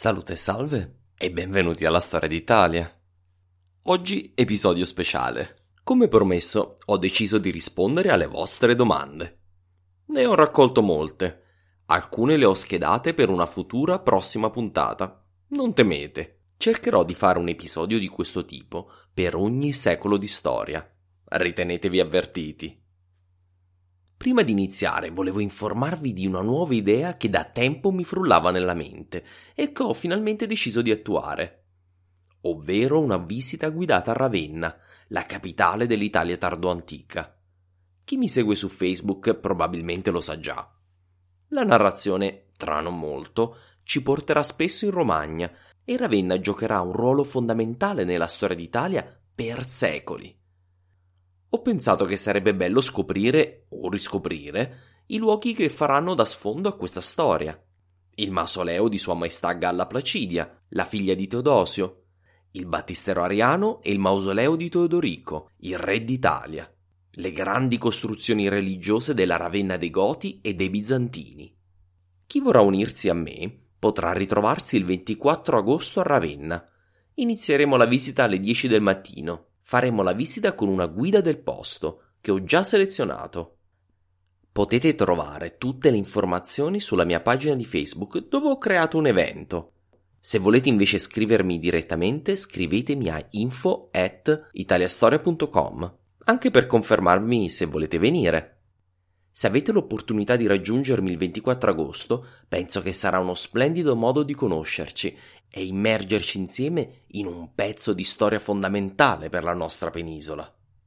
Salute e salve e benvenuti alla Storia d'Italia. Oggi episodio speciale. Come promesso, ho deciso di rispondere alle vostre domande. Ne ho raccolto molte. Alcune le ho schedate per una futura prossima puntata. Non temete, cercherò di fare un episodio di questo tipo per ogni secolo di storia. Ritenetevi avvertiti. Prima di iniziare volevo informarvi di una nuova idea che da tempo mi frullava nella mente e che ho finalmente deciso di attuare, ovvero una visita guidata a Ravenna, la capitale dell'Italia tardoantica. Chi mi segue su Facebook probabilmente lo sa già. La narrazione, tra non molto, ci porterà spesso in Romagna e Ravenna giocherà un ruolo fondamentale nella storia d'Italia per secoli. Ho pensato che sarebbe bello scoprire o riscoprire i luoghi che faranno da sfondo a questa storia. Il mausoleo di Sua Maestà Galla Placidia, la figlia di Teodosio, il battistero ariano e il mausoleo di Teodorico, il re d'Italia, le grandi costruzioni religiose della Ravenna dei Goti e dei Bizantini. Chi vorrà unirsi a me potrà ritrovarsi il 24 agosto a Ravenna. Inizieremo la visita alle 10 del mattino. Faremo la visita con una guida del posto, che ho già selezionato. Potete trovare tutte le informazioni sulla mia pagina di Facebook, dove ho creato un evento. Se volete invece scrivermi direttamente, scrivetemi a info@italiastoria.com, anche per confermarmi se volete venire. Se avete l'opportunità di raggiungermi il 24 agosto, penso che sarà uno splendido modo di conoscerci e immergerci insieme in un pezzo di storia fondamentale per la nostra penisola.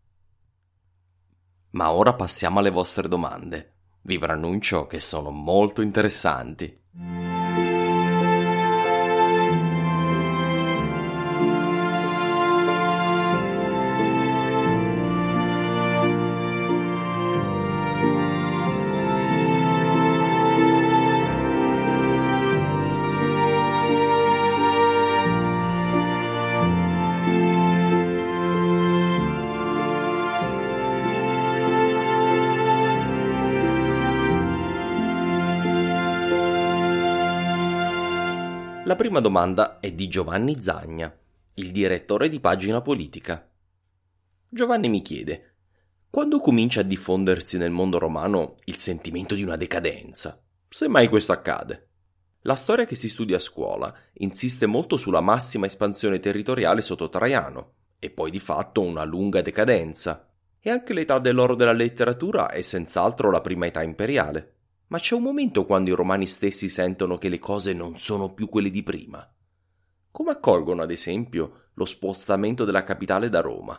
Ma ora passiamo alle vostre domande. Vi preannuncio che sono molto interessanti. La prima domanda è di Giovanni Zagna, il direttore di Pagina Politica. Giovanni mi chiede: quando comincia a diffondersi nel mondo romano il sentimento di una decadenza? Se mai questo accade. La storia che si studia a scuola insiste molto sulla massima espansione territoriale sotto Traiano, e poi di fatto una lunga decadenza. E anche l'età dell'oro della letteratura è senz'altro la prima età imperiale. Ma c'è un momento quando i romani stessi sentono che le cose non sono più quelle di prima. Come accolgono, ad esempio, lo spostamento della capitale da Roma?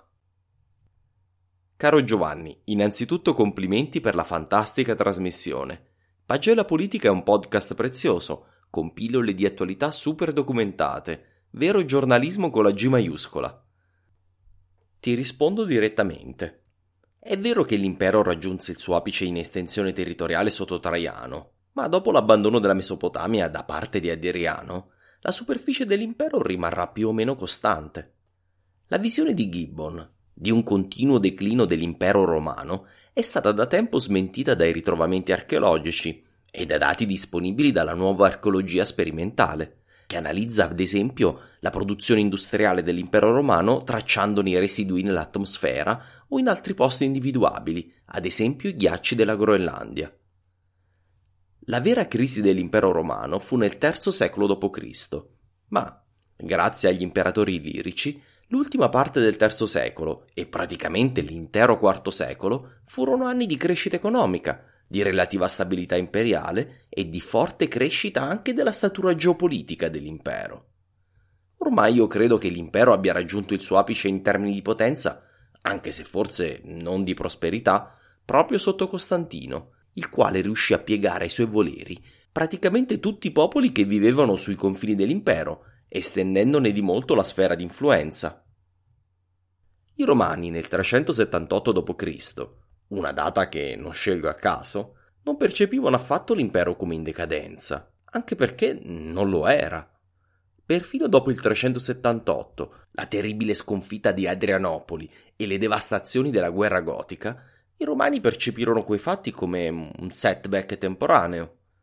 Caro Giovanni, innanzitutto complimenti per la fantastica trasmissione. Pagella Politica è un podcast prezioso, con pillole di attualità super documentate, vero giornalismo con la G maiuscola. Ti rispondo direttamente. È vero che l'impero raggiunse il suo apice in estensione territoriale sotto Traiano, ma dopo l'abbandono della Mesopotamia da parte di Adriano, la superficie dell'impero rimarrà più o meno costante. La visione di Gibbon, di un continuo declino dell'impero romano, è stata da tempo smentita dai ritrovamenti archeologici e da dati disponibili dalla nuova archeologia sperimentale, che analizza ad esempio la produzione industriale dell'impero romano tracciandone i residui nell'atmosfera o in altri posti individuabili, ad esempio i ghiacci della Groenlandia. La vera crisi dell'impero romano fu nel III secolo d.C., ma, grazie agli imperatori illirici, l'ultima parte del III secolo e praticamente l'intero IV secolo furono anni di crescita economica, di relativa stabilità imperiale e di forte crescita anche della statura geopolitica dell'impero. Ormai io credo che l'impero abbia raggiunto il suo apice in termini di potenza, anche se forse non di prosperità, proprio sotto Costantino, il quale riuscì a piegare ai suoi voleri praticamente tutti i popoli che vivevano sui confini dell'impero, estendendone di molto la sfera di influenza. I Romani nel 378 d.C., una data che non scelgo a caso, non percepivano affatto l'impero come in decadenza, anche perché non lo era. Perfino dopo il 378, la terribile sconfitta di Adrianopoli e le devastazioni della guerra gotica, i romani percepirono quei fatti come un setback temporaneo.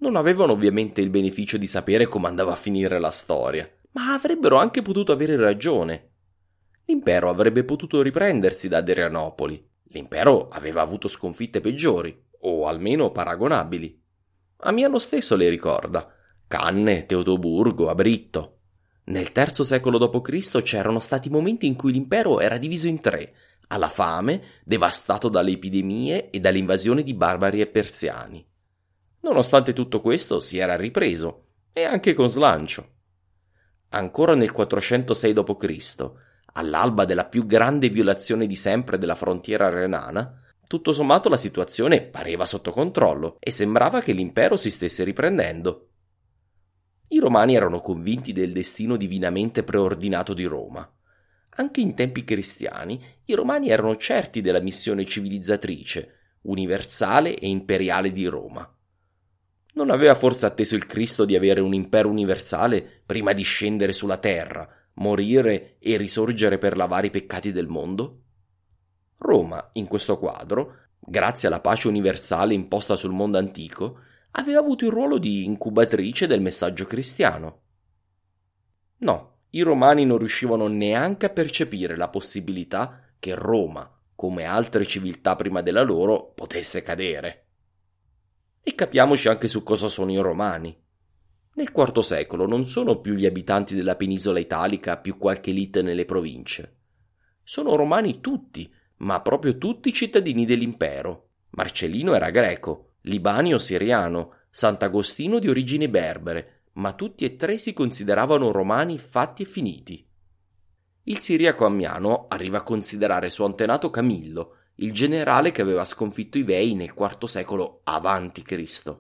Non avevano ovviamente il beneficio di sapere come andava a finire la storia, ma avrebbero anche potuto avere ragione. L'impero avrebbe potuto riprendersi da Adrianopoli. L'impero aveva avuto sconfitte peggiori, o almeno paragonabili. Amiano stesso le ricorda: Canne, Teutoburgo, Abritto. Nel III secolo d.C. c'erano stati momenti in cui l'impero era diviso in tre, alla fame, devastato dalle epidemie e dalle invasioni di barbari e persiani. Nonostante tutto questo si era ripreso, e anche con slancio. Ancora nel 406 d.C., all'alba della più grande violazione di sempre della frontiera renana, tutto sommato la situazione pareva sotto controllo e sembrava che l'impero si stesse riprendendo. I romani erano convinti del destino divinamente preordinato di Roma. Anche in tempi cristiani, i romani erano certi della missione civilizzatrice, universale e imperiale di Roma. Non aveva forse atteso il Cristo di avere un impero universale prima di scendere sulla terra, morire e risorgere per lavare i peccati del mondo? Roma, in questo quadro, grazie alla pace universale imposta sul mondo antico, aveva avuto il ruolo di incubatrice del messaggio cristiano. No, i romani non riuscivano neanche a percepire la possibilità che Roma, come altre civiltà prima della loro, potesse cadere. E capiamoci anche su cosa sono i romani. Nel IV secolo non sono più gli abitanti della penisola italica più qualche elite nelle province. Sono romani tutti, ma proprio tutti cittadini dell'impero. Marcellino era greco, Libanio siriano, Sant'Agostino di origine berbere, ma tutti e tre si consideravano romani fatti e finiti. Il siriaco Ammiano arriva a considerare suo antenato Camillo, il generale che aveva sconfitto i Vei nel IV secolo a.C.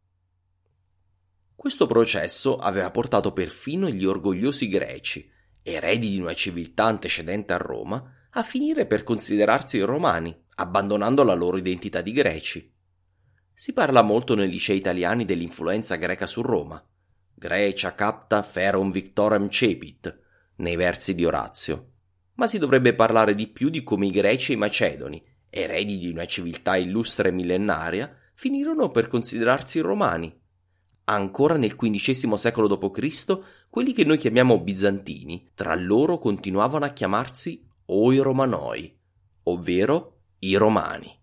Questo processo aveva portato perfino gli orgogliosi greci, eredi di una civiltà antecedente a Roma, a finire per considerarsi romani, abbandonando la loro identità di greci. Si parla molto nei licei italiani dell'influenza greca su Roma. Grecia capta ferum victorem cepit, nei versi di Orazio. Ma si dovrebbe parlare di più di come i greci e i macedoni, eredi di una civiltà illustre e millenaria, finirono per considerarsi romani. Ancora nel XV secolo d.C., quelli che noi chiamiamo bizantini, tra loro continuavano a chiamarsi Oi Romanoi, ovvero i romani.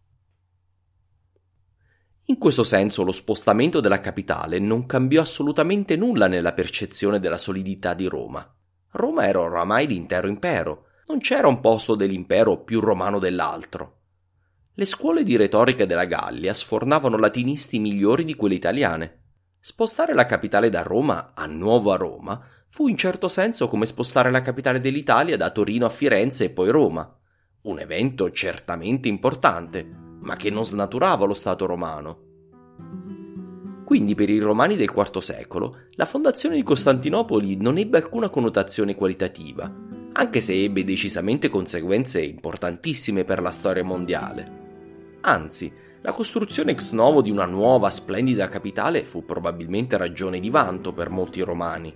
In questo senso lo spostamento della capitale non cambiò assolutamente nulla nella percezione della solidità di Roma. Roma era oramai l'intero impero, non c'era un posto dell'impero più romano dell'altro. Le scuole di retorica della Gallia sfornavano latinisti migliori di quelle italiane. Spostare la capitale da Roma a Nuova Roma fu in certo senso come spostare la capitale dell'Italia da Torino a Firenze e poi Roma. Un evento certamente importante, ma che non snaturava lo Stato romano. Quindi per i romani del IV secolo la fondazione di Costantinopoli non ebbe alcuna connotazione qualitativa, anche se ebbe decisamente conseguenze importantissime per la storia mondiale. Anzi, la costruzione ex novo di una nuova, splendida capitale fu probabilmente ragione di vanto per molti romani.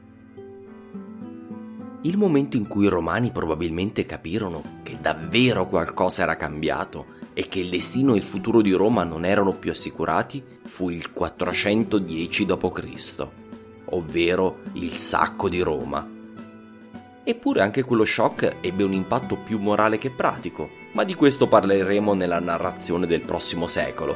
Il momento in cui i romani probabilmente capirono che davvero qualcosa era cambiato e che il destino e il futuro di Roma non erano più assicurati fu il 410 d.C., ovvero il sacco di Roma. Eppure anche quello shock ebbe un impatto più morale che pratico, ma di questo parleremo nella narrazione del prossimo secolo.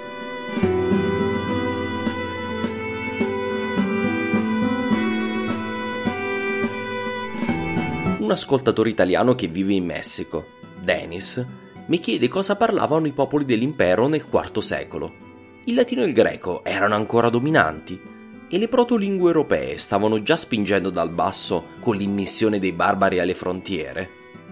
Un ascoltatore italiano che vive in Messico, Denis, mi chiede cosa parlavano i popoli dell'impero nel IV secolo. Il latino e il greco erano ancora dominanti e le protolingue europee stavano già spingendo dal basso con l'immissione dei barbari alle frontiere.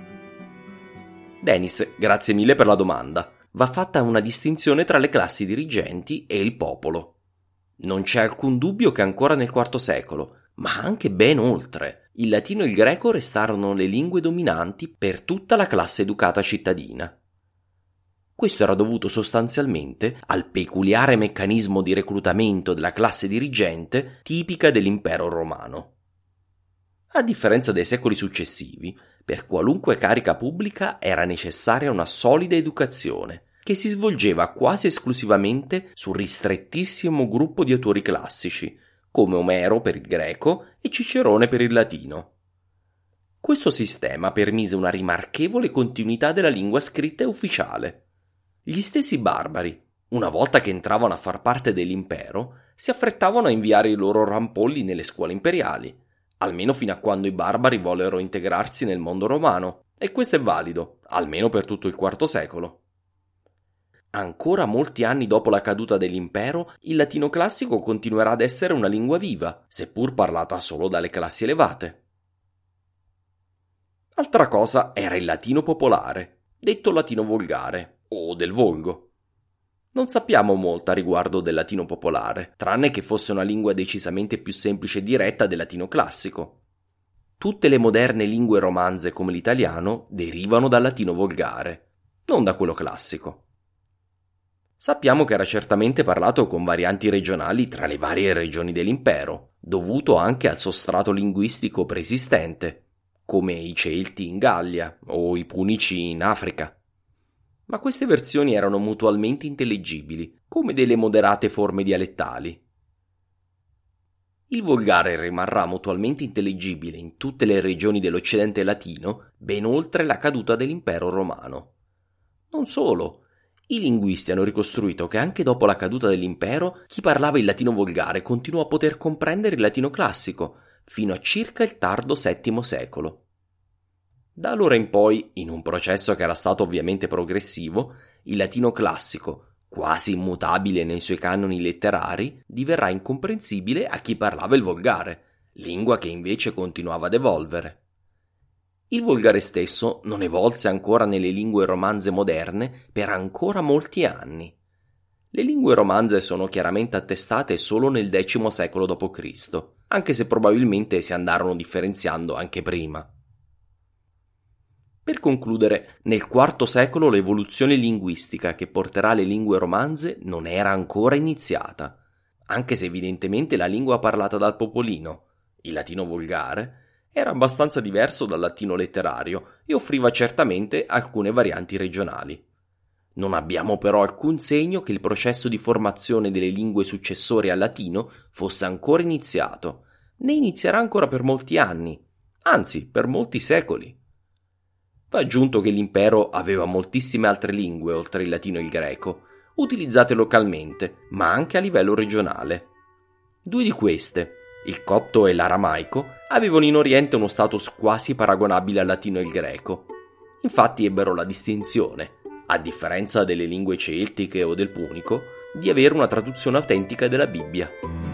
Denis, grazie mille per la domanda. Va fatta una distinzione tra le classi dirigenti e il popolo. Non c'è alcun dubbio che ancora nel IV secolo, ma anche ben oltre, il latino e il greco restarono le lingue dominanti per tutta la classe educata cittadina. Questo era dovuto sostanzialmente al peculiare meccanismo di reclutamento della classe dirigente tipica dell'impero romano. A differenza dei secoli successivi, per qualunque carica pubblica era necessaria una solida educazione, che si svolgeva quasi esclusivamente su un ristrettissimo gruppo di autori classici, come Omero per il greco e Cicerone per il latino. Questo sistema permise una rimarchevole continuità della lingua scritta e ufficiale. Gli stessi barbari, una volta che entravano a far parte dell'impero, si affrettavano a inviare i loro rampolli nelle scuole imperiali, almeno fino a quando i barbari vollero integrarsi nel mondo romano, e questo è valido, almeno per tutto il IV secolo. Ancora molti anni dopo la caduta dell'impero, il latino classico continuerà ad essere una lingua viva, seppur parlata solo dalle classi elevate. Altra cosa era il latino popolare, detto latino volgare, o del volgo. Non sappiamo molto a riguardo del latino popolare, tranne che fosse una lingua decisamente più semplice e diretta del latino classico. Tutte le moderne lingue romanze come l'italiano derivano dal latino volgare, non da quello classico. Sappiamo che era certamente parlato con varianti regionali tra le varie regioni dell'impero, dovuto anche al sostrato linguistico preesistente, come i Celti in Gallia o i Punici in Africa. Ma queste versioni erano mutualmente intellegibili, come delle moderate forme dialettali. Il volgare rimarrà mutualmente intelligibile in tutte le regioni dell'Occidente latino, ben oltre la caduta dell'impero romano. Non solo, i linguisti hanno ricostruito che anche dopo la caduta dell'impero, chi parlava il latino volgare continuò a poter comprendere il latino classico, fino a circa il tardo VII secolo. Da allora in poi, in un processo che era stato ovviamente progressivo, il latino classico, quasi immutabile nei suoi canoni letterari, diverrà incomprensibile a chi parlava il volgare, lingua che invece continuava ad evolvere. Il volgare stesso non evolse ancora nelle lingue romanze moderne per ancora molti anni. Le lingue romanze sono chiaramente attestate solo nel X secolo d.C., anche se probabilmente si andarono differenziando anche prima. Per concludere, nel IV secolo l'evoluzione linguistica che porterà le lingue romanze non era ancora iniziata, anche se evidentemente la lingua parlata dal popolino, il latino volgare, era abbastanza diverso dal latino letterario e offriva certamente alcune varianti regionali. Non abbiamo però alcun segno che il processo di formazione delle lingue successorie al latino fosse ancora iniziato, né inizierà ancora per molti anni, anzi per molti secoli. Va aggiunto che l'impero aveva moltissime altre lingue oltre il latino e il greco, utilizzate localmente, ma anche a livello regionale. Due di queste, il copto e l'aramaico, avevano in Oriente uno status quasi paragonabile al latino e il greco. Infatti ebbero la distinzione, a differenza delle lingue celtiche o del punico, di avere una traduzione autentica della Bibbia.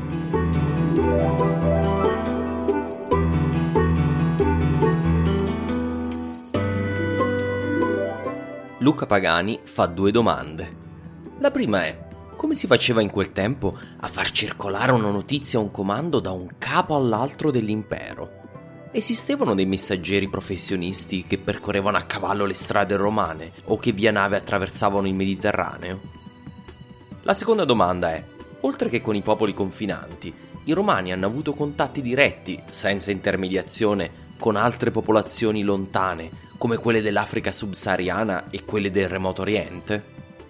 Luca Pagani fa due domande. La prima è: come si faceva in quel tempo a far circolare una notizia o un comando da un capo all'altro dell'impero? Esistevano dei messaggeri professionisti che percorrevano a cavallo le strade romane o che via nave attraversavano il Mediterraneo? La seconda domanda è: oltre che con i popoli confinanti, i romani hanno avuto contatti diretti, senza intermediazione, con altre popolazioni lontane, come quelle dell'Africa subsahariana e quelle del Remoto Oriente?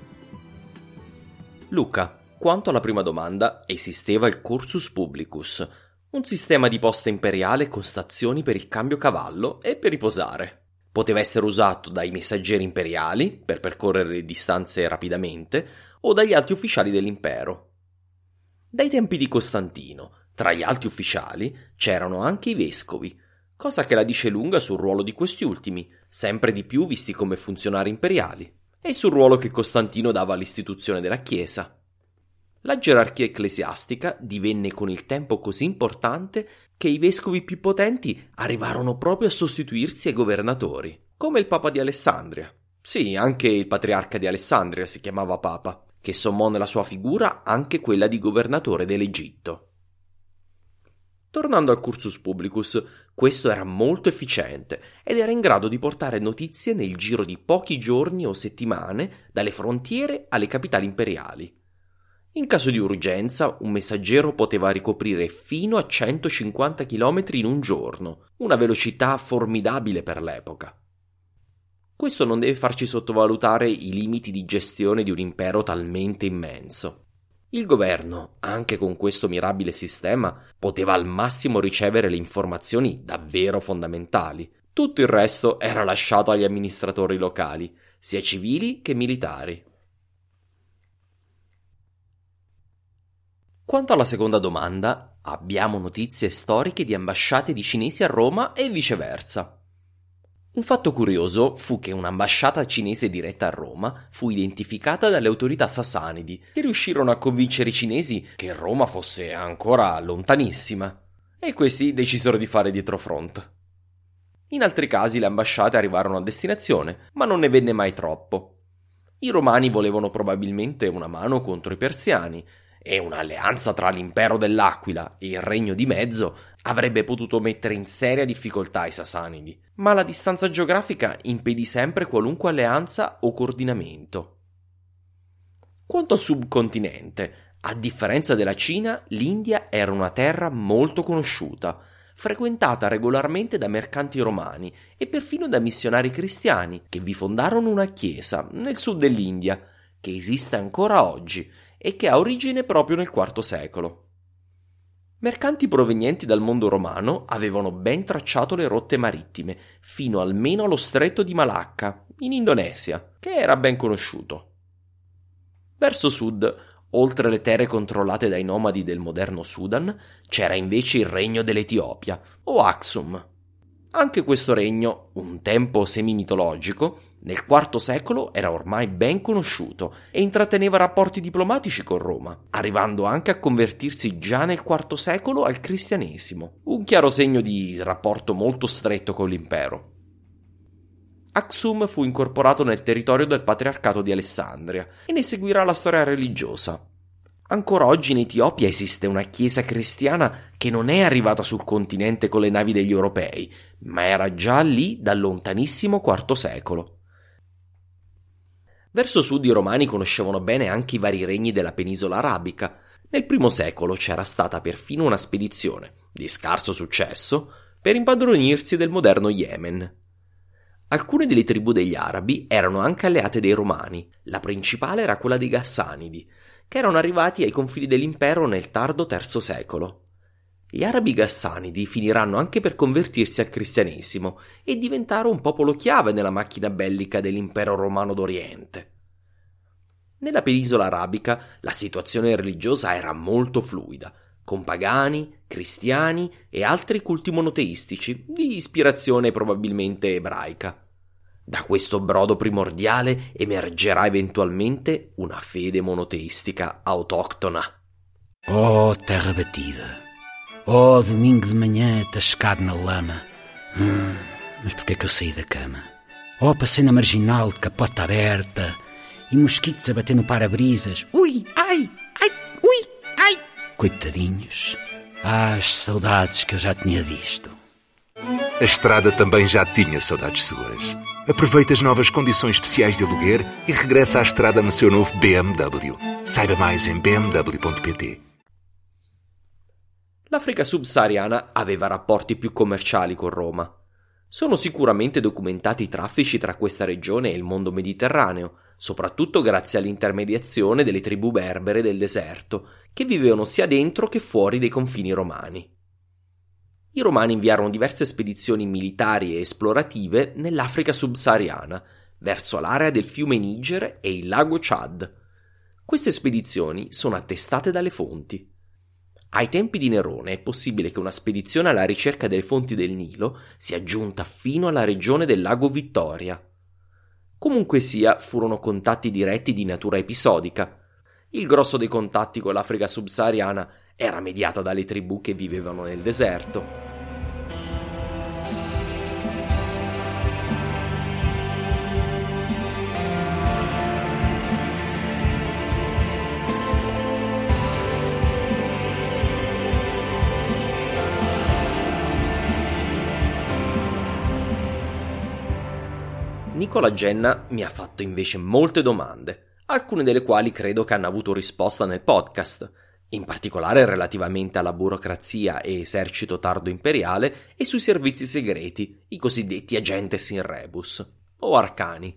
Luca, quanto alla prima domanda, esisteva il cursus publicus, un sistema di posta imperiale con stazioni per il cambio cavallo e per riposare. Poteva essere usato dai messaggeri imperiali, per percorrere le distanze rapidamente, o dagli alti ufficiali dell'impero. Dai tempi di Costantino, tra gli alti ufficiali, c'erano anche i vescovi, cosa che la dice lunga sul ruolo di questi ultimi, sempre di più visti come funzionari imperiali, e sul ruolo che Costantino dava all'istituzione della Chiesa. La gerarchia ecclesiastica divenne con il tempo così importante che i vescovi più potenti arrivarono proprio a sostituirsi ai governatori, come il Papa di Alessandria. Sì, anche il patriarca di Alessandria si chiamava Papa, che sommò nella sua figura anche quella di governatore dell'Egitto. Tornando al cursus publicus, questo era molto efficiente ed era in grado di portare notizie nel giro di pochi giorni o settimane dalle frontiere alle capitali imperiali. In caso di urgenza, un messaggero poteva ricoprire fino a 150 km in un giorno, una velocità formidabile per l'epoca. questo non deve farci sottovalutare i limiti di gestione di un impero talmente immenso. Il governo, anche con questo mirabile sistema, poteva al massimo ricevere le informazioni davvero fondamentali. Tutto il resto era lasciato agli amministratori locali, sia civili che militari. Quanto alla seconda domanda, abbiamo notizie storiche di ambasciate di cinesi a Roma e viceversa. Un fatto curioso fu che un'ambasciata cinese diretta a Roma fu identificata dalle autorità sasanidi, che riuscirono a convincere i cinesi che Roma fosse ancora lontanissima, e questi decisero di fare dietrofront. In altri casi le ambasciate arrivarono a destinazione, ma non ne venne mai troppo. I romani volevano probabilmente una mano contro i persiani, e un'alleanza tra l'impero dell'Aquila e il regno di mezzo avrebbe potuto mettere in seria difficoltà i sasanidi, ma la distanza geografica impedì sempre qualunque alleanza o coordinamento. Quanto al subcontinente, a differenza della Cina, l'India era una terra molto conosciuta, frequentata regolarmente da mercanti romani e perfino da missionari cristiani che vi fondarono una chiesa nel sud dell'India, che esiste ancora oggi e che ha origine proprio nel IV secolo. Mercanti provenienti dal mondo romano avevano ben tracciato le rotte marittime fino almeno allo stretto di Malacca, in Indonesia, che era ben conosciuto. Verso sud, oltre le terre controllate dai nomadi del moderno Sudan, c'era invece il regno dell'Etiopia, o Aksum. Anche questo regno, un tempo semi-mitologico, nel IV secolo era ormai ben conosciuto e intratteneva rapporti diplomatici con Roma, arrivando anche a convertirsi già nel IV secolo al cristianesimo, un chiaro segno di rapporto molto stretto con l'impero. Aksum fu incorporato nel territorio del patriarcato di Alessandria e ne seguirà la storia religiosa. Ancora oggi in Etiopia esiste una chiesa cristiana che non è arrivata sul continente con le navi degli europei, ma era già lì dal lontanissimo IV secolo. Verso sud i romani conoscevano bene anche i vari regni della penisola arabica. Nel I secolo c'era stata perfino una spedizione, di scarso successo, per impadronirsi del moderno Yemen. Alcune delle tribù degli arabi erano anche alleate dei romani, la principale era quella dei Gassanidi, che erano arrivati ai confini dell'impero nel tardo III secolo. Gli arabi Gassanidi finiranno anche per convertirsi al cristianesimo e diventare un popolo chiave nella macchina bellica dell'impero romano d'Oriente. Nella penisola arabica la situazione religiosa era molto fluida, con pagani, cristiani e altri culti monoteistici di ispirazione probabilmente ebraica. Da questo brodo primordiale emergerà eventualmente una fede monoteistica autoctona. Oh, terra batida! Oh, domingo de manhã, tascado na lama. Mas porquê é que eu saí da cama? Oh, passei na marginal de capota aberta e mosquitos a bater no para-brisas. Ui, ai, ai, ui, ai. Coitadinhos. Ah, as saudades que eu já tinha disto. A estrada também já tinha saudades suas. Aproveita as novas condições especiais de aluguer e regressa à estrada no seu novo BMW. Saiba mais em bmw.pt. L'Africa subsahariana aveva rapporti più commerciali con Roma. Sono sicuramente documentati i traffici tra questa regione e il mondo mediterraneo, soprattutto grazie all'intermediazione delle tribù berbere del deserto, che vivevano sia dentro che fuori dei confini romani. I romani inviarono diverse spedizioni militari e esplorative nell'Africa subsahariana, verso l'area del fiume Niger e il lago Chad. Queste spedizioni sono attestate dalle fonti. Ai tempi di Nerone è possibile che una spedizione alla ricerca delle fonti del Nilo sia giunta fino alla regione del lago Vittoria. Comunque sia, furono contatti diretti di natura episodica. Il grosso dei contatti con l'Africa subsahariana era mediata dalle tribù che vivevano nel deserto. Nicola Genna mi ha fatto invece molte domande, alcune delle quali credo che hanno avuto risposta nel podcast, in particolare relativamente alla burocrazia e esercito tardo imperiale e sui servizi segreti, i cosiddetti agentes in rebus. o arcani?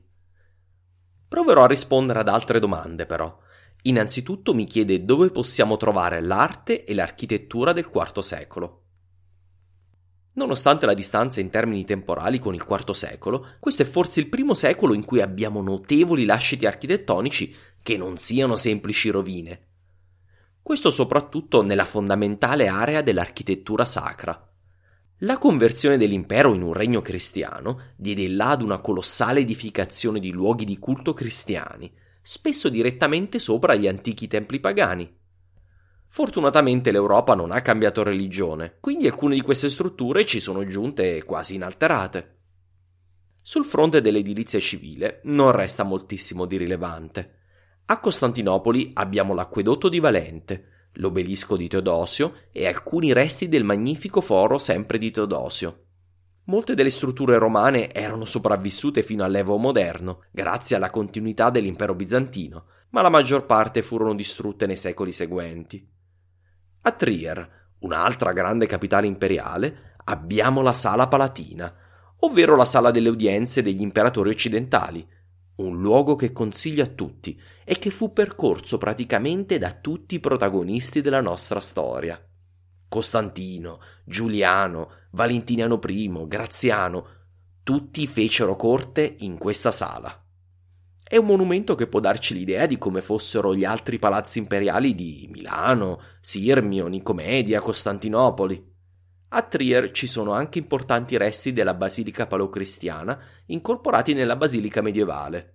Proverò a rispondere ad altre domande, però. Innanzitutto mi chiede dove possiamo trovare l'arte e l'architettura del IV secolo. Nonostante la distanza in termini temporali con il IV secolo, questo è forse il primo secolo in cui abbiamo notevoli lasciti architettonici che non siano semplici rovine. Questo soprattutto nella fondamentale area dell'architettura sacra. La conversione dell'impero in un regno cristiano diede il là ad una colossale edificazione di luoghi di culto cristiani, spesso direttamente sopra gli antichi templi pagani. Fortunatamente l'Europa non ha cambiato religione, quindi alcune di queste strutture ci sono giunte quasi inalterate. Sul fronte dell'edilizia civile non resta moltissimo di rilevante. A Costantinopoli abbiamo l'acquedotto di Valente, l'obelisco di Teodosio e alcuni resti del magnifico foro sempre di Teodosio. Molte delle strutture romane erano sopravvissute fino all'Evo moderno, grazie alla continuità dell'impero bizantino, ma la maggior parte furono distrutte nei secoli seguenti. A Trier, un'altra grande capitale imperiale, abbiamo la Sala Palatina, ovvero la sala delle udienze degli imperatori occidentali, un luogo che consiglio a tutti e che fu percorso praticamente da tutti i protagonisti della nostra storia. Costantino, Giuliano, Valentiniano I, Graziano, tutti fecero corte in questa sala. È un monumento che può darci l'idea di come fossero gli altri palazzi imperiali di Milano, Sirmio, Nicomedia, Costantinopoli. A Trier ci sono anche importanti resti della basilica paleocristiana incorporati nella basilica medievale.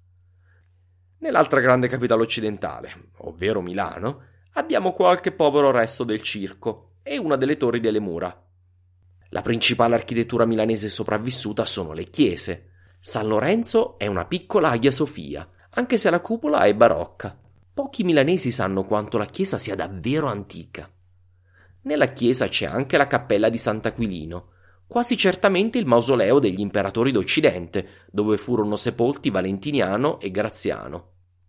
Nell'altra grande capitale occidentale, ovvero Milano, abbiamo qualche povero resto del circo e una delle torri delle mura. La principale architettura milanese sopravvissuta sono le chiese. San Lorenzo è una piccola Hagia Sofia, anche se la cupola è barocca. Pochi milanesi sanno quanto la chiesa sia davvero antica. Nella chiesa c'è anche la cappella di Sant'Aquilino, quasi certamente il mausoleo degli imperatori d'Occidente, dove furono sepolti Valentiniano e Graziano.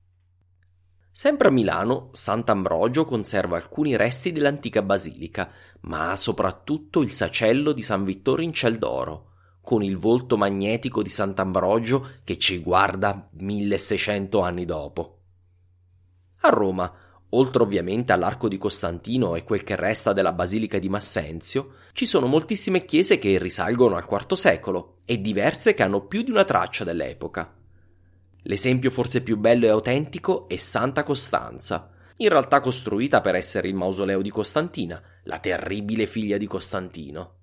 Sempre a Milano, Sant'Ambrogio conserva alcuni resti dell'antica basilica, ma soprattutto il sacello di San Vittore in Ciel d'Oro, con il volto magnetico di Sant'Ambrogio che ci guarda 1600 anni dopo. A Roma, oltre ovviamente all'Arco di Costantino e quel che resta della Basilica di Massenzio, ci sono moltissime chiese che risalgono al IV secolo e diverse che hanno più di una traccia dell'epoca. L'esempio forse più bello e autentico è Santa Costanza, in realtà costruita per essere il mausoleo di Costantina, la terribile figlia di Costantino.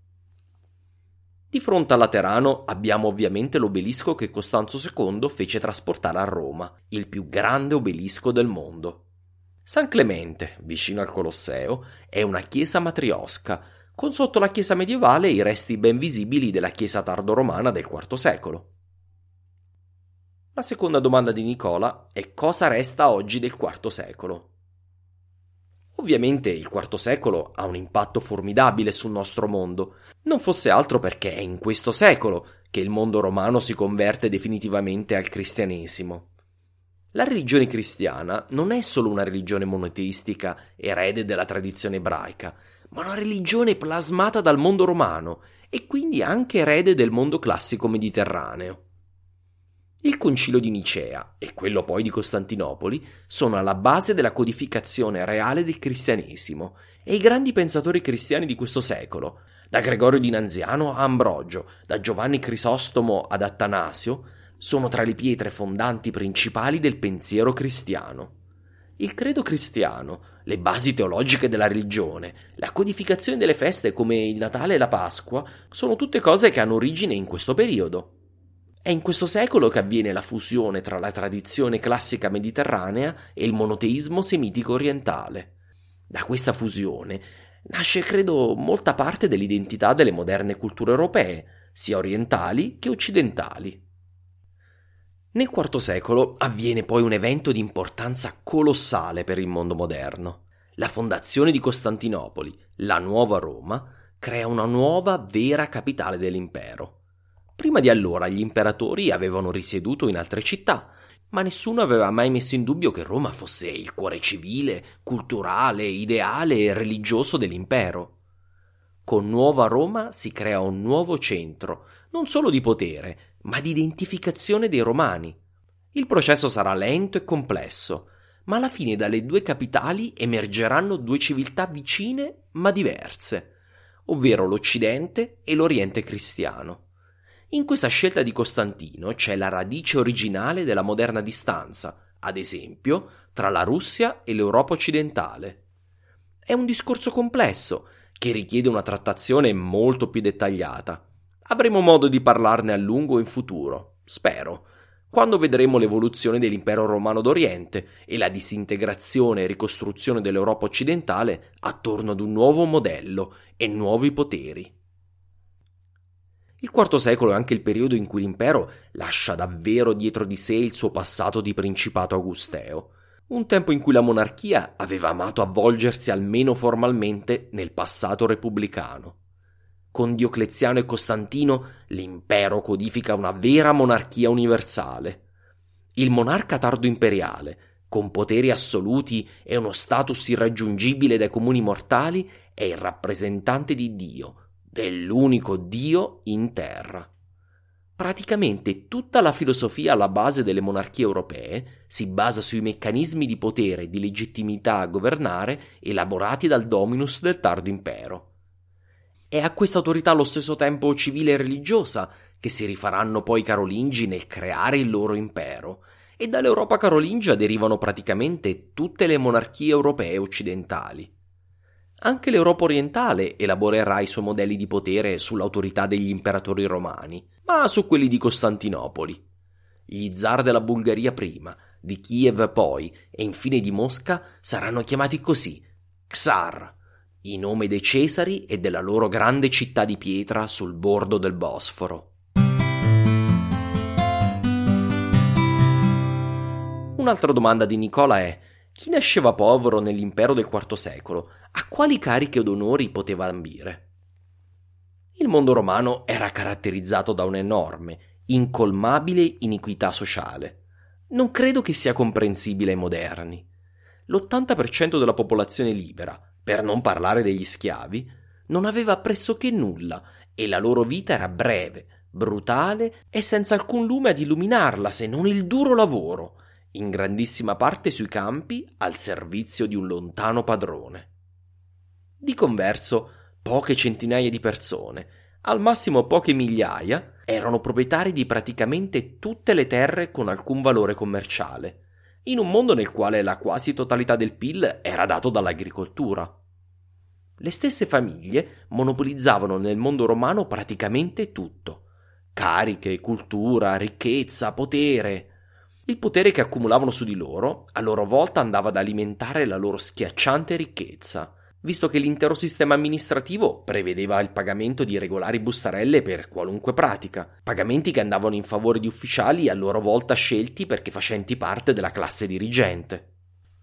Di fronte al Laterano abbiamo ovviamente l'obelisco che Costanzo II fece trasportare a Roma, il più grande obelisco del mondo. San Clemente, vicino al Colosseo, è una chiesa matriosca, con sotto la chiesa medievale i resti ben visibili della chiesa tardoromana del IV secolo. La seconda domanda di Nicola è cosa resta oggi del IV secolo. Ovviamente il IV secolo ha un impatto formidabile sul nostro mondo, non fosse altro perché è in questo secolo che il mondo romano si converte definitivamente al cristianesimo. La religione cristiana non è solo una religione monoteistica erede della tradizione ebraica, ma una religione plasmata dal mondo romano e quindi anche erede del mondo classico mediterraneo. Il Concilio di Nicea e quello poi di Costantinopoli sono alla base della codificazione reale del cristianesimo e i grandi pensatori cristiani di questo secolo, da Gregorio di Nanziano a Ambrogio, da Giovanni Crisostomo ad Attanasio, sono tra le pietre fondanti principali del pensiero cristiano. Il credo cristiano, le basi teologiche della religione, la codificazione delle feste come il Natale e la Pasqua sono tutte cose che hanno origine in questo periodo. È in questo secolo che avviene la fusione tra la tradizione classica mediterranea e il monoteismo semitico orientale. Da questa fusione nasce, credo, molta parte dell'identità delle moderne culture europee, sia orientali che occidentali. Nel IV secolo avviene poi un evento di importanza colossale per il mondo moderno. La fondazione di Costantinopoli, la nuova Roma, crea una nuova vera capitale dell'impero. Prima di allora gli imperatori avevano risieduto in altre città, ma nessuno aveva mai messo in dubbio che Roma fosse il cuore civile, culturale, ideale e religioso dell'impero. Con Nuova Roma si crea un nuovo centro, non solo di potere, ma di identificazione dei Romani. Il processo sarà lento e complesso, ma alla fine dalle due capitali emergeranno due civiltà vicine ma diverse, ovvero l'Occidente e l'Oriente cristiano. In questa scelta di Costantino c'è la radice originale della moderna distanza, ad esempio, tra la Russia e l'Europa occidentale. È un discorso complesso, che richiede una trattazione molto più dettagliata. Avremo modo di parlarne a lungo in futuro, spero, quando vedremo l'evoluzione dell'impero romano d'Oriente e la disintegrazione e ricostruzione dell'Europa occidentale attorno ad un nuovo modello e nuovi poteri. Il IV secolo è anche il periodo in cui l'impero lascia davvero dietro di sé il suo passato di principato augusteo, un tempo in cui la monarchia aveva amato avvolgersi almeno formalmente nel passato repubblicano. Con Diocleziano e Costantino l'impero codifica una vera monarchia universale. Il monarca tardo-imperiale, con poteri assoluti e uno status irraggiungibile dai comuni mortali, è il rappresentante di Dio, dell'unico Dio in terra. Praticamente tutta la filosofia alla base delle monarchie europee si basa sui meccanismi di potere e di legittimità a governare elaborati dal dominus del tardo impero. È a questa autorità allo stesso tempo civile e religiosa che si rifaranno poi i Carolingi nel creare il loro impero, e dall'Europa carolingia derivano praticamente tutte le monarchie europee occidentali. Anche l'Europa orientale elaborerà i suoi modelli di potere sull'autorità degli imperatori romani, ma su quelli di Costantinopoli. Gli zar della Bulgaria prima, di Kiev poi e infine di Mosca saranno chiamati così, Czar, in nome dei Cesari e della loro grande città di pietra sul bordo del Bosforo. Un'altra domanda di Nicola è: chi nasceva povero nell'impero del IV secolo, a quali cariche ed onori poteva ambire? Il mondo romano era caratterizzato da un'enorme, incolmabile iniquità sociale. Non credo che sia comprensibile ai moderni. L'80% della popolazione libera, per non parlare degli schiavi, non aveva pressoché nulla e la loro vita era breve, brutale e senza alcun lume ad illuminarla se non il duro lavoro, in grandissima parte sui campi al servizio di un lontano padrone. Di converso, poche centinaia di persone, al massimo poche migliaia, erano proprietari di praticamente tutte le terre con alcun valore commerciale, in un mondo nel quale la quasi totalità del PIL era dato dall'agricoltura. Le stesse famiglie monopolizzavano nel mondo romano praticamente tutto: cariche, cultura, ricchezza, potere. Il potere che accumulavano su di loro, a loro volta, andava ad alimentare la loro schiacciante ricchezza, visto che l'intero sistema amministrativo prevedeva il pagamento di regolari bustarelle per qualunque pratica, pagamenti che andavano in favore di ufficiali a loro volta scelti perché facenti parte della classe dirigente.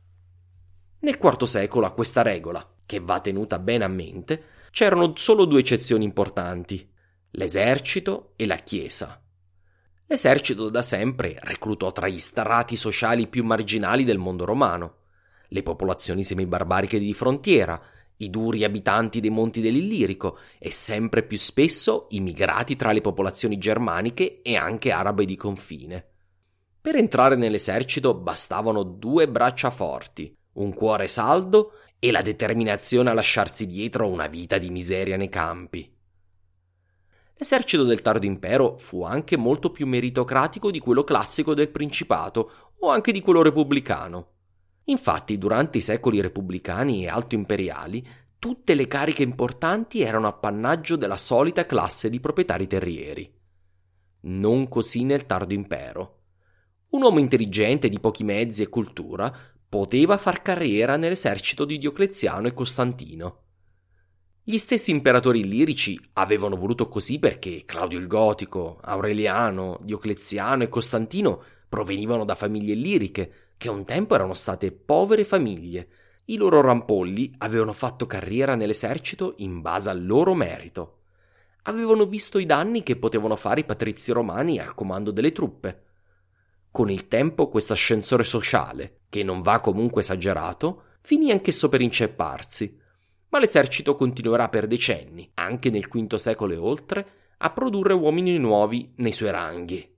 Nel IV secolo a questa regola, che va tenuta bene a mente, c'erano solo due eccezioni importanti: l'esercito e la chiesa. L'esercito da sempre reclutò tra gli strati sociali più marginali del mondo romano, le popolazioni semibarbariche di frontiera, i duri abitanti dei monti dell'Illirico e sempre più spesso immigrati tra le popolazioni germaniche e anche arabe di confine. Per entrare nell'esercito bastavano 2 braccia forti, un cuore saldo e la determinazione a lasciarsi dietro una vita di miseria nei campi. L'esercito del tardo impero fu anche molto più meritocratico di quello classico del Principato o anche di quello repubblicano. Infatti, durante i secoli repubblicani e altoimperiali, tutte le cariche importanti erano appannaggio della solita classe di proprietari terrieri. Non così nel tardo impero. Un uomo intelligente, di pochi mezzi e cultura, poteva far carriera nell'esercito di Diocleziano e Costantino. Gli stessi imperatori illirici avevano voluto così perché Claudio il Gotico, Aureliano, Diocleziano e Costantino provenivano da famiglie illiriche che un tempo erano state povere famiglie. I loro rampolli avevano fatto carriera nell'esercito in base al loro merito. Avevano visto i danni che potevano fare i patrizi romani al comando delle truppe. Con il tempo questo ascensore sociale, che non va comunque esagerato, finì anch'esso per incepparsi. Ma l'esercito continuerà per decenni, anche nel V secolo e oltre, a produrre uomini nuovi nei suoi ranghi.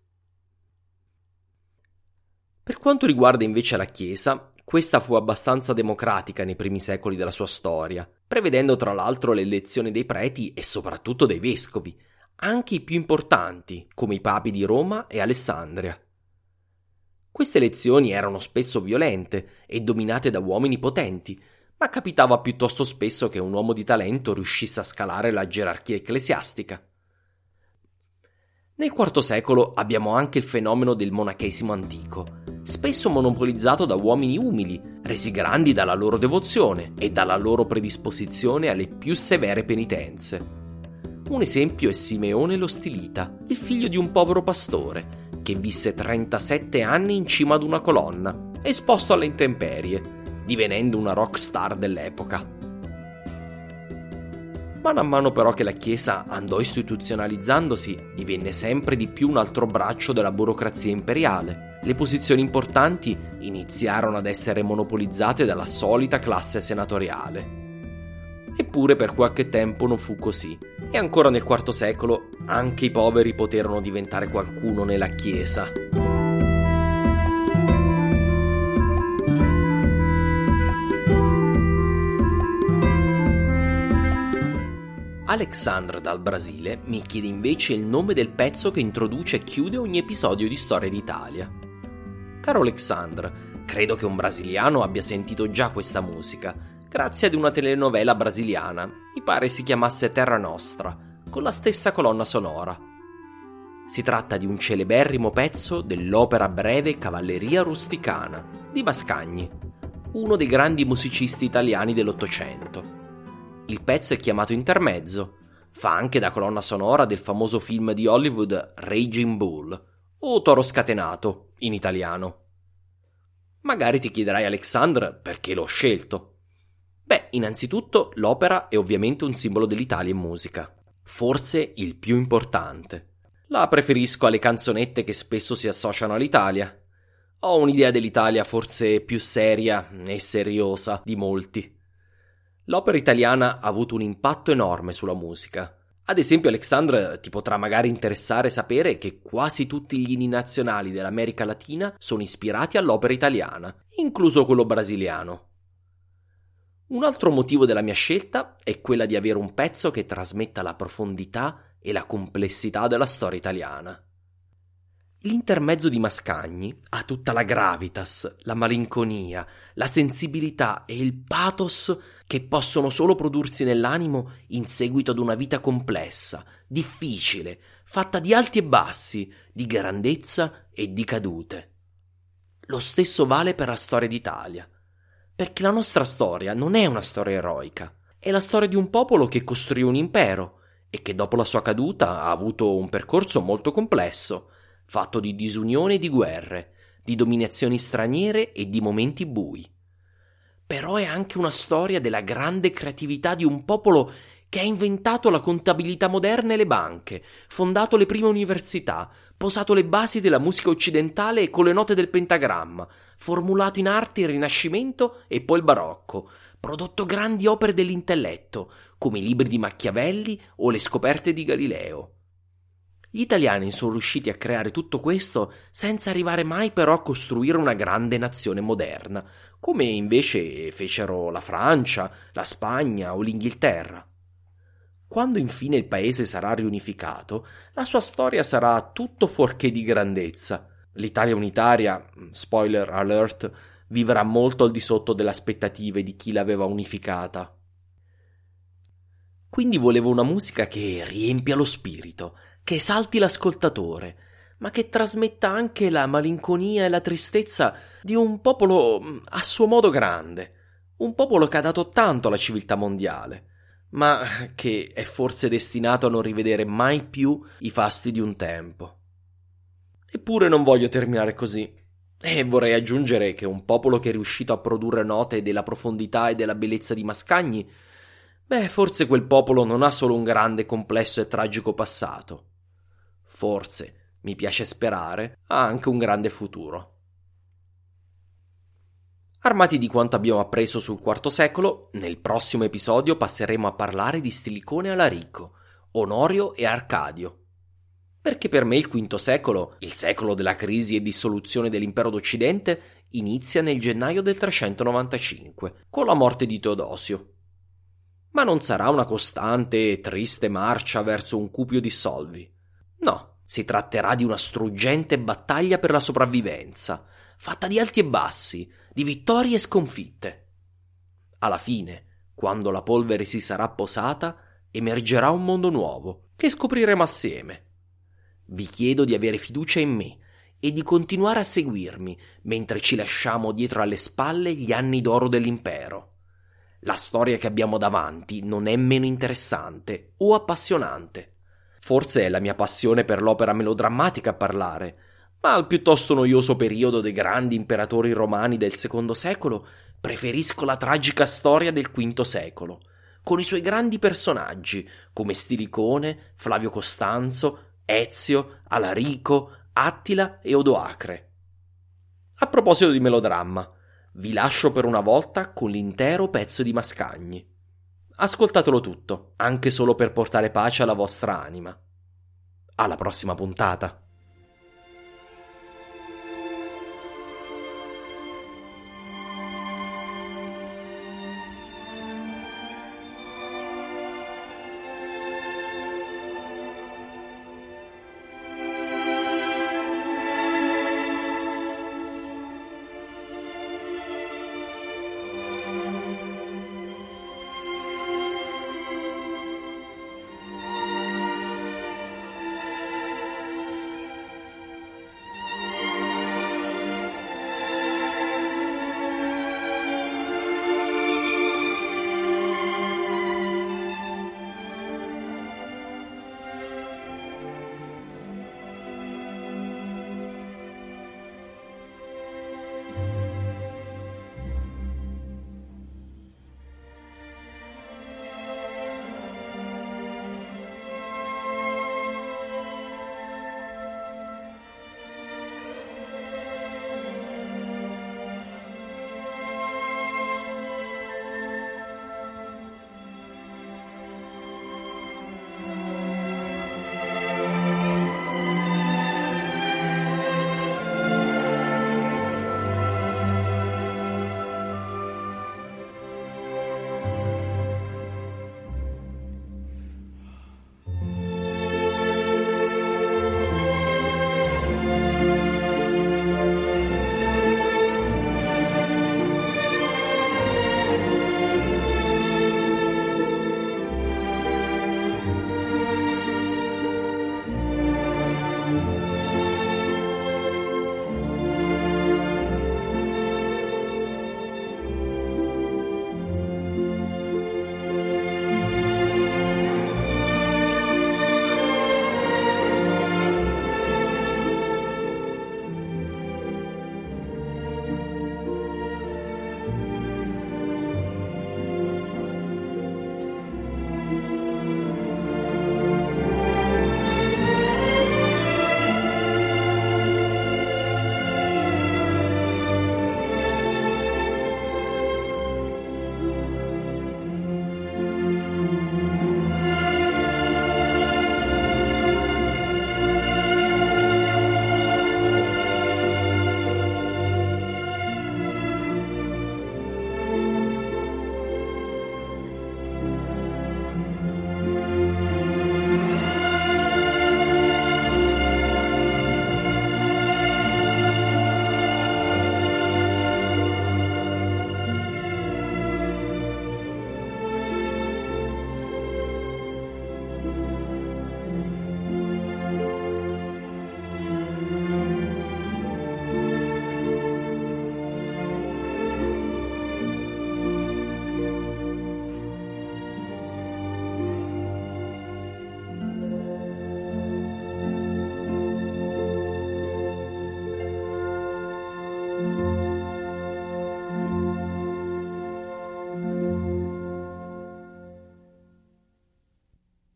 Per quanto riguarda invece la Chiesa, questa fu abbastanza democratica nei primi secoli della sua storia, prevedendo tra l'altro l'elezione dei preti e soprattutto dei vescovi, anche i più importanti, come i papi di Roma e Alessandria. Queste elezioni erano spesso violente e dominate da uomini potenti, ma capitava piuttosto spesso che un uomo di talento riuscisse a scalare la gerarchia ecclesiastica. Nel IV secolo abbiamo anche il fenomeno del monachesimo antico, spesso monopolizzato da uomini umili, resi grandi dalla loro devozione e dalla loro predisposizione alle più severe penitenze. Un esempio è Simeone lo Stilita, il figlio di un povero pastore, che visse 37 anni in cima ad una colonna, esposto alle intemperie, divenendo una rock star dell'epoca. Man mano però che la Chiesa andò istituzionalizzandosi, divenne sempre di più un altro braccio della burocrazia imperiale. Le posizioni importanti iniziarono ad essere monopolizzate dalla solita classe senatoriale. Eppure per qualche tempo non fu così, e ancora nel IV secolo anche i poveri poterono diventare qualcuno nella Chiesa. Alexandre dal Brasile mi chiede invece il nome del pezzo che introduce e chiude ogni episodio di Storia d'Italia. Caro Alexandre, credo che un brasiliano abbia sentito già questa musica, grazie ad una telenovela brasiliana, mi pare si chiamasse Terra Nostra, con la stessa colonna sonora. Si tratta di un celeberrimo pezzo dell'opera breve Cavalleria rusticana di Mascagni, uno dei grandi musicisti italiani dell'Ottocento. Il pezzo è chiamato Intermezzo, fa anche da colonna sonora del famoso film di Hollywood Raging Bull, o Toro Scatenato, in italiano. Magari ti chiederai, Alexandre, perché l'ho scelto. Beh, innanzitutto l'opera è ovviamente un simbolo dell'Italia in musica, forse il più importante. La preferisco alle canzonette che spesso si associano all'Italia. Ho un'idea dell'Italia forse più seria e seriosa di molti. L'opera italiana ha avuto un impatto enorme sulla musica. Ad esempio, Alexandre, ti potrà magari interessare sapere che quasi tutti gli inni nazionali dell'America Latina sono ispirati all'opera italiana, incluso quello brasiliano. Un altro motivo della mia scelta è quella di avere un pezzo che trasmetta la profondità e la complessità della storia italiana. L'intermezzo di Mascagni ha tutta la gravitas, la malinconia, la sensibilità e il pathos che possono solo prodursi nell'animo in seguito ad una vita complessa, difficile, fatta di alti e bassi, di grandezza e di cadute. Lo stesso vale per la storia d'Italia, perché la nostra storia non è una storia eroica, è la storia di un popolo che costruì un impero e che dopo la sua caduta ha avuto un percorso molto complesso, fatto di disunione e di guerre, di dominazioni straniere e di momenti bui. Però è anche una storia della grande creatività di un popolo che ha inventato la contabilità moderna e le banche, fondato le prime università, posato le basi della musica occidentale con le note del pentagramma, formulato in arte il Rinascimento e poi il Barocco, prodotto grandi opere dell'intelletto, come i libri di Machiavelli o le scoperte di Galileo. Gli italiani sono riusciti a creare tutto questo senza arrivare mai però a costruire una grande nazione moderna, come invece fecero la Francia, la Spagna o l'Inghilterra. Quando infine il paese sarà riunificato, la sua storia sarà tutto fuorché di grandezza. L'Italia unitaria, spoiler alert, vivrà molto al di sotto delle aspettative di chi l'aveva unificata. Quindi volevo una musica che riempia lo spirito, che esalti l'ascoltatore, ma che trasmetta anche la malinconia e la tristezza di un popolo a suo modo grande, un popolo che ha dato tanto alla civiltà mondiale, ma che è forse destinato a non rivedere mai più i fasti di un tempo. Eppure non voglio terminare così, e vorrei aggiungere che un popolo che è riuscito a produrre note della profondità e della bellezza di Mascagni, forse quel popolo non ha solo un grande, complesso e tragico passato. Forse, mi piace sperare, ha anche un grande futuro. Armati di quanto abbiamo appreso sul IV secolo, nel prossimo episodio passeremo a parlare di Stilicone Alarico, Onorio e Arcadio. Perché per me il V secolo, il secolo della crisi e dissoluzione dell'impero d'Occidente, inizia nel gennaio del 395, con la morte di Teodosio. Ma non sarà una costante e triste marcia verso un cupio dissolvi. No, si tratterà di una struggente battaglia per la sopravvivenza, fatta di alti e bassi, di vittorie e sconfitte. Alla fine, quando la polvere si sarà posata, emergerà un mondo nuovo, che scopriremo assieme. Vi chiedo di avere fiducia in me e di continuare a seguirmi mentre ci lasciamo dietro alle spalle gli anni d'oro dell'impero. La storia che abbiamo davanti non è meno interessante o appassionante. Forse è la mia passione per l'opera melodrammatica a parlare, ma al piuttosto noioso periodo dei grandi imperatori romani del II secolo preferisco la tragica storia del V secolo, con i suoi grandi personaggi come Stilicone, Flavio Costanzo, Ezio, Alarico, Attila e Odoacre. A proposito di melodramma, vi lascio per una volta con l'intero pezzo di Mascagni. Ascoltatelo tutto, anche solo per portare pace alla vostra anima. Alla prossima puntata.